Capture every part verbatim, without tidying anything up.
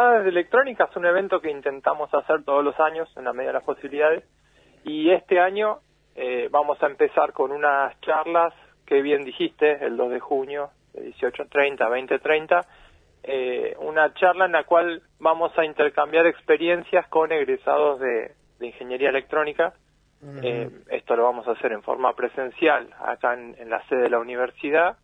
Jornadas de Electrónica es un evento que intentamos hacer todos los años en la medida de las posibilidades, y este año eh, vamos a empezar con unas charlas que bien dijiste, el dos de junio, de dieciocho treinta a veinte treinta, eh, una charla en la cual vamos a intercambiar experiencias con egresados de, de Ingeniería Electrónica. Uh-huh. Eh, esto lo vamos a hacer en forma presencial acá en, en la sede de la universidad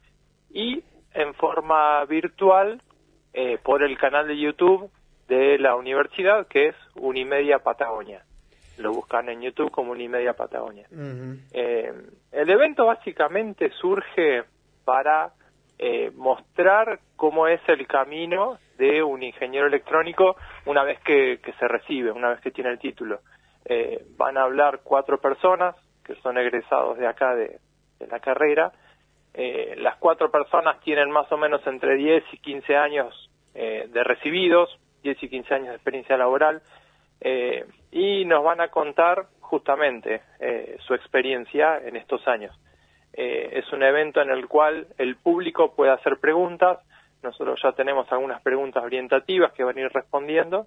y en forma virtual eh, por el canal de YouTube de la universidad, que es Unimedia Patagonia. Lo buscan en YouTube como Unimedia Patagonia. Uh-huh. Eh, el evento básicamente surge para eh, mostrar cómo es el camino de un ingeniero electrónico una vez que, que se recibe, una vez que tiene el título. Eh, van a hablar cuatro personas que son egresados de acá de, de la carrera. Eh, las cuatro personas tienen más o menos entre diez y quince años eh, de recibidos, diez y quince años de experiencia laboral. Eh, y nos van a contar justamente eh, su experiencia en estos años. Eh, es un evento en el cual el público puede hacer preguntas. Nosotros ya tenemos algunas preguntas orientativas que van a ir respondiendo,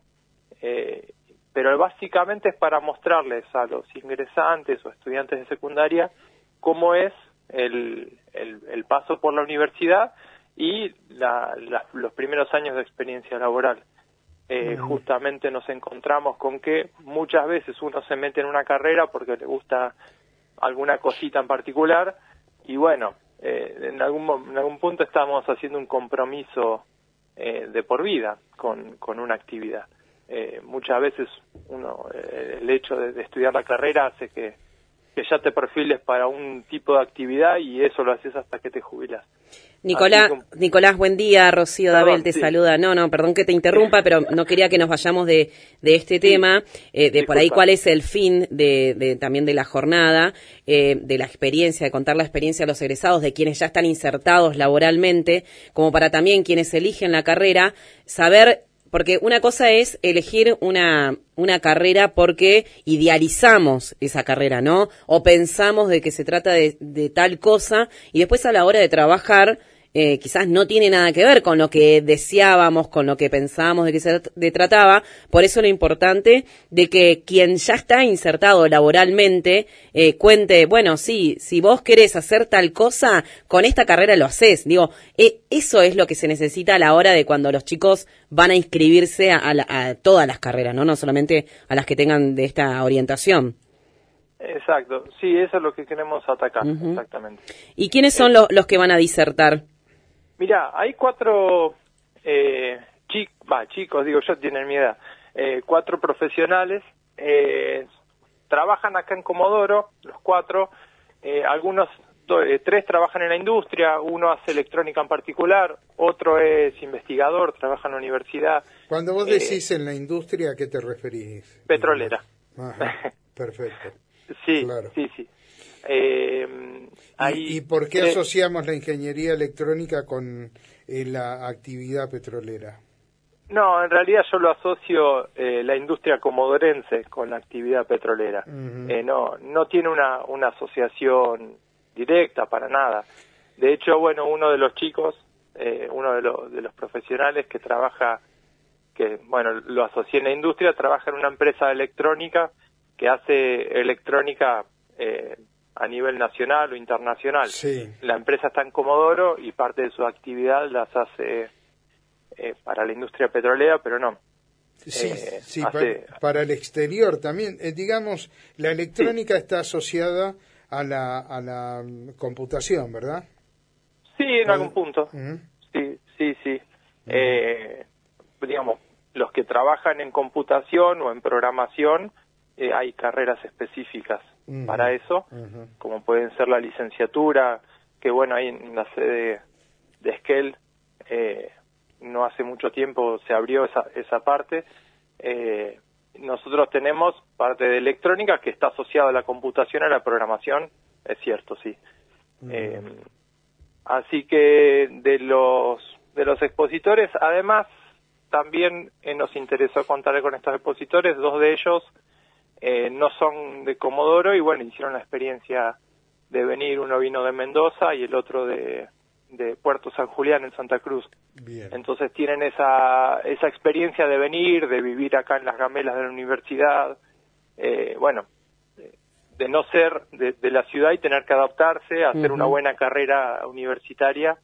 eh, pero básicamente es para mostrarles a los ingresantes o estudiantes de secundaria cómo es el, el, el paso por la universidad y la, la, los primeros años de experiencia laboral. Eh, uh-huh. Justamente nos encontramos con que muchas veces uno se mete en una carrera porque le gusta alguna cosita en particular y bueno, eh, en algún en algún punto estamos haciendo un compromiso eh, de por vida con, con una actividad. Eh, muchas veces uno eh, el hecho de, de estudiar la carrera hace que, que ya te perfiles para un tipo de actividad y eso lo haces hasta que te jubilas. Nicolás, como... Nicolás, buen día, Rocío Perdón, Dabel te sí. saluda. No, no, perdón que te interrumpa, pero no quería que nos vayamos de, de este sí. tema, eh, de Disculpa. Por ahí cuál es el fin de, de también de la jornada, eh, de la experiencia, de contar la experiencia a los egresados, de quienes ya están insertados laboralmente, como para también quienes eligen la carrera, saber... Porque una cosa es elegir una una carrera porque idealizamos esa carrera, ¿no? O pensamos de que se trata de, de tal cosa y después a la hora de trabajar eh, quizás no tiene nada que ver con lo que deseábamos, con lo que pensábamos de que se de trataba. Por eso lo importante de que quien ya está insertado laboralmente eh, cuente, bueno, sí, si vos querés hacer tal cosa, con esta carrera lo hacés. Digo, eh, eso es lo que se necesita a la hora de cuando los chicos van a inscribirse a, a, la, a todas las carreras, ¿no? No solamente a las que tengan de esta orientación. Exacto, sí, eso es lo que queremos atacar, uh-huh. exactamente. ¿Y quiénes son eh, los, los que van a disertar? Mira, hay cuatro eh, chi- bah, chicos, digo yo, tienen mi edad, eh, cuatro profesionales, eh, trabajan acá en Comodoro, los cuatro, eh, algunos, do, eh, tres trabajan en la industria, uno hace electrónica en particular, otro es investigador, trabaja en la universidad. Cuando vos decís eh, en la industria, ¿a qué te referís? Petrolera. Ajá, perfecto. Sí, claro. sí, sí. Eh, ¿Y, ¿Y por qué eh, asociamos la ingeniería electrónica con eh, la actividad petrolera? No, en realidad yo lo asocio eh, la industria comodorense con la actividad petrolera. Uh-huh. Eh, no, no tiene una, una asociación directa para nada. De hecho, bueno, uno de los chicos, eh, uno de, lo, de los profesionales que trabaja, que bueno, lo asocié en la industria, trabaja en una empresa electrónica que hace electrónica eh, a nivel nacional o internacional. Sí. La empresa está en Comodoro y parte de su actividad las hace eh, para la industria petrolera, pero no. Sí, eh, sí hace... para, para el exterior también. Eh, digamos, la electrónica sí. está asociada a la, a la computación, ¿verdad? Sí, en ¿Cuál? algún punto. Uh-huh. Sí, sí, sí. Uh-huh. Eh, digamos, los que trabajan en computación o en programación, eh, hay carreras específicas uh-huh. para eso, uh-huh. como pueden ser la licenciatura, que bueno, ahí en la sede de Esquel, eh, no hace mucho tiempo se abrió esa, esa parte. Eh, nosotros tenemos parte de electrónica que está asociada a la computación, a la programación, es cierto, sí. Uh-huh. Eh, así que de los, de los expositores, además, también eh, nos interesó contar con estos expositores, dos de ellos Eh, no son de Comodoro y bueno, hicieron la experiencia de venir, uno vino de Mendoza y el otro de, de Puerto San Julián en Santa Cruz. Bien. Entonces tienen esa, esa experiencia de venir, de vivir acá en las gamelas de la universidad, eh, bueno, de no ser de, de la ciudad y tener que adaptarse a hacer uh-huh. una buena carrera universitaria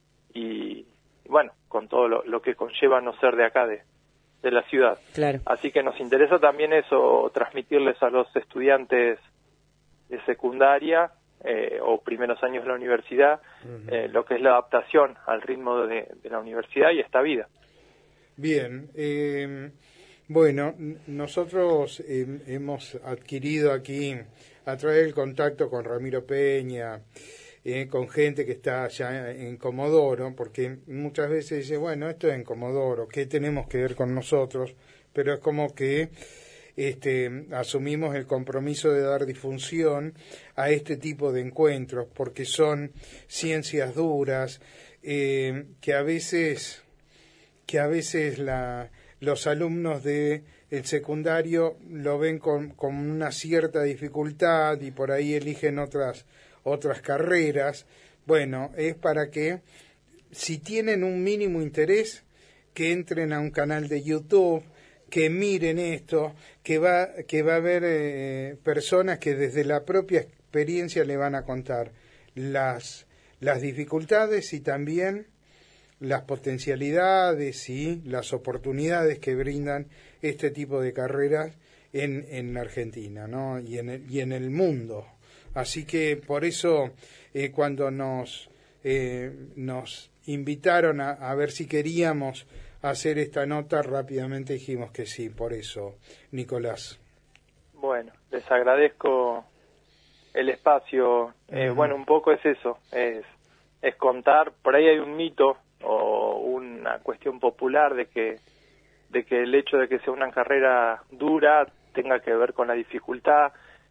y, y bueno, con todo lo, lo que conlleva no ser de acá, de, de la ciudad. Claro. Así que nos interesa también eso, transmitirles a los estudiantes de secundaria eh, o primeros años de la universidad uh-huh. eh, lo que es la adaptación al ritmo de, de la universidad y esta vida. Bien, eh... Bueno, nosotros eh, hemos adquirido aquí, a través del contacto con Ramiro Peña, eh, con gente que está allá en Comodoro, porque muchas veces dice, bueno, esto es en Comodoro, ¿qué tenemos que ver con nosotros? Pero es como que este, asumimos el compromiso de dar difusión a este tipo de encuentros, porque son ciencias duras, eh, que a veces, que a veces la... los alumnos de el secundario lo ven con, con una cierta dificultad y por ahí eligen otras otras carreras. Bueno, es para que si tienen un mínimo interés, que entren a un canal de YouTube, que miren esto, que va que va a haber eh, personas que desde la propia experiencia le van a contar las las dificultades y también las potencialidades y las oportunidades que brindan este tipo de carreras en, en Argentina, ¿no? y, en el, y en el mundo. Así que por eso eh, cuando nos, eh, nos invitaron a, a ver si queríamos hacer esta nota, rápidamente dijimos que sí, por eso, Nicolás. Bueno, les agradezco el espacio. Eh, uh-huh. Bueno, un poco es eso, es, es contar, por ahí hay un mito o una cuestión popular de que de que el hecho de que sea una carrera dura tenga que ver con la dificultad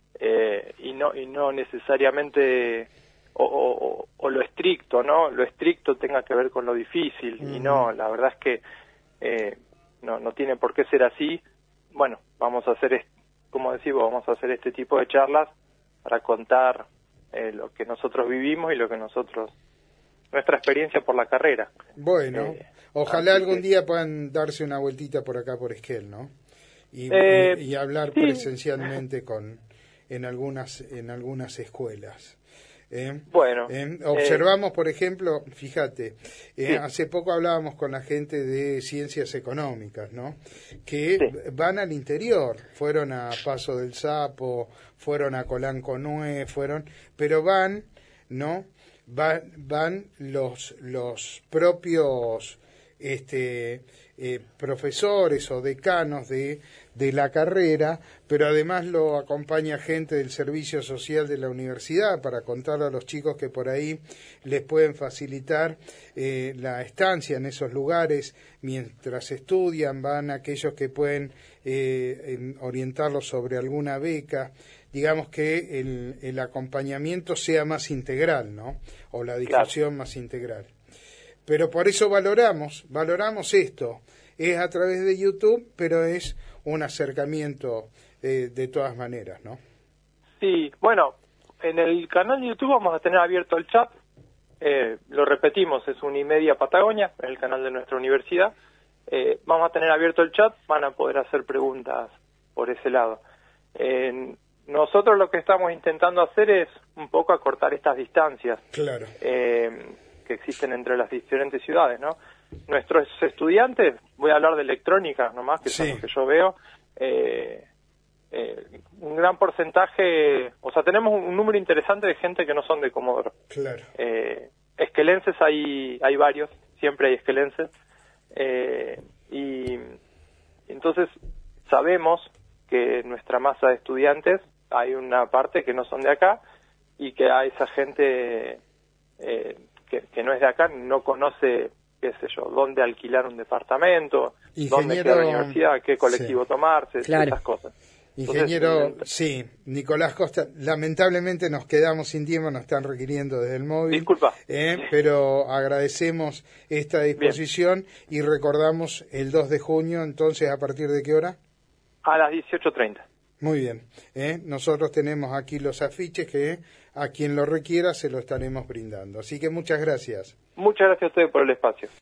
eh, y no y no necesariamente o, o, o lo estricto, ¿no? Lo estricto tenga que ver con lo difícil uh-huh. y no, la verdad es que eh, no no tiene por qué ser así. Bueno, vamos a hacer, como decimos, vamos a hacer este tipo de charlas para contar eh, lo que nosotros vivimos y lo que nosotros nuestra experiencia por la carrera. Bueno, eh, ojalá algún que... día puedan darse una vueltita por acá por Esquel, ¿no? Y, eh, y, y hablar sí. presencialmente con en algunas en algunas escuelas. ¿Eh? Bueno, ¿Eh? Observamos, eh, por ejemplo, fíjate, eh, sí. hace poco hablábamos con la gente de ciencias económicas, ¿no? Que sí. van al interior, fueron a Paso del Sapo, fueron a Colanco Nue, fueron, pero van, ¿no? Van, van los los propios este eh, profesores o decanos de de la carrera, pero además lo acompaña gente del servicio social de la universidad para contarle a los chicos que por ahí les pueden facilitar eh, la estancia en esos lugares mientras estudian. Van aquellos que pueden eh, orientarlos sobre alguna beca. Digamos que el, el acompañamiento sea más integral, ¿no? O la difusión claro. más integral. Pero por eso valoramos, valoramos esto. Es a través de YouTube, pero es un acercamiento eh, de todas maneras, ¿no? Sí, bueno, en el canal de YouTube vamos a tener abierto el chat. Eh, lo repetimos, es Unimedia Patagonia, en el canal de nuestra universidad. Eh, vamos a tener abierto el chat, van a poder hacer preguntas por ese lado. Eh, Nosotros lo que estamos intentando hacer es un poco acortar estas distancias claro. eh, que existen entre las diferentes ciudades, ¿no? Nuestros estudiantes, voy a hablar de electrónica nomás, que sí. son los que yo veo, eh, eh, un gran porcentaje, o sea, tenemos un número interesante de gente que no son de Comodoro. Claro. Eh, esquelenses hay, hay varios, siempre hay esquelenses, eh, y entonces sabemos que nuestra masa de estudiantes hay una parte que no son de acá y que a esa gente eh, que, que no es de acá no conoce, qué sé yo, dónde alquilar un departamento, Ingeniero... dónde queda la universidad, qué colectivo sí. tomarse, claro. esas cosas. Ingeniero, Entonces, sí, Nicolás Costa, lamentablemente nos quedamos sin tiempo, nos están requiriendo desde el móvil. Disculpa. Eh, pero agradecemos esta disposición Bien. y recordamos el dos de junio, entonces, ¿a partir de qué hora? A las dieciocho treinta. Muy bien. ¿eh? Nosotros tenemos aquí los afiches que a quien lo requiera se lo estaremos brindando. Así que muchas gracias. Muchas gracias a ustedes por el espacio.